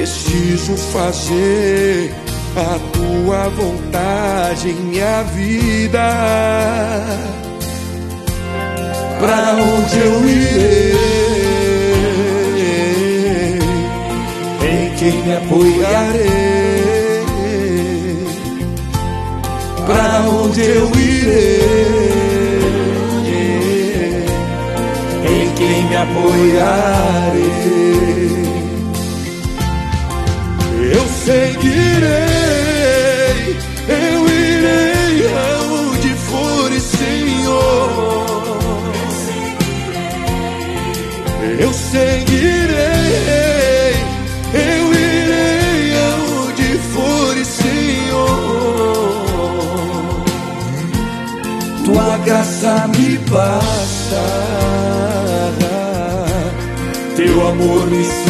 preciso fazer a tua vontade em minha vida. Pra onde eu irei? Em quem me apoiarei? Pra onde eu irei? Em quem me apoiarei? Eu seguirei, eu irei aonde fores, Senhor. Eu seguirei, eu irei aonde fores, Senhor. Tua graça me basta, teu amor me